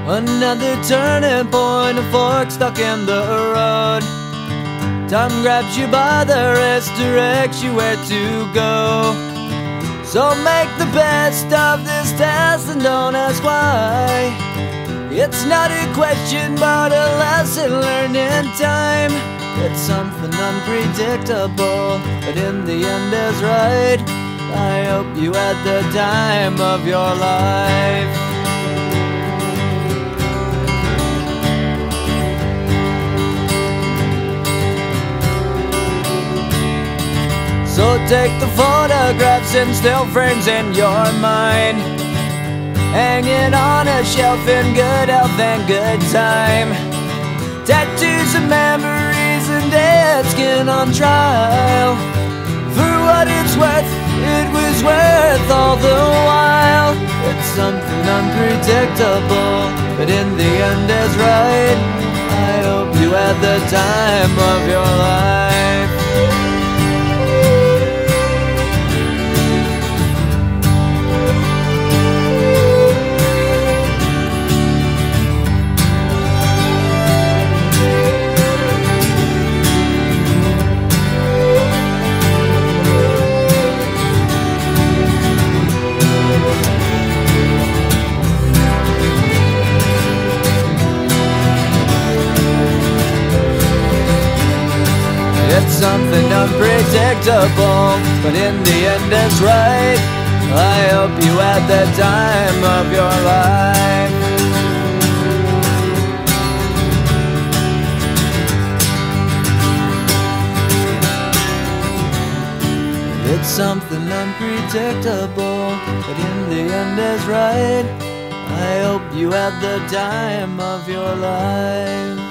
Another turning point, a fork stuck in the road. Time grabs you by the wrist, directs you where to go. So make the best of this test and don't ask why. It's not a question but a lesson learned in time. It's something unpredictable, but in the end is right. I hope you had the time of your life. So take the photographs and still frames in your mind, hanging on a shelf in good health and good time. Tattoos of memories and dead skin on trial. For what it's worth, it was worth all the while. It's something unpredictable, but in the end is right. I hope you had the time of your life. It's something unpredictable, but in the end it's right. I hope you had the time of your life. It's something unpredictable, but in the end is right. I hope you had the time of your life.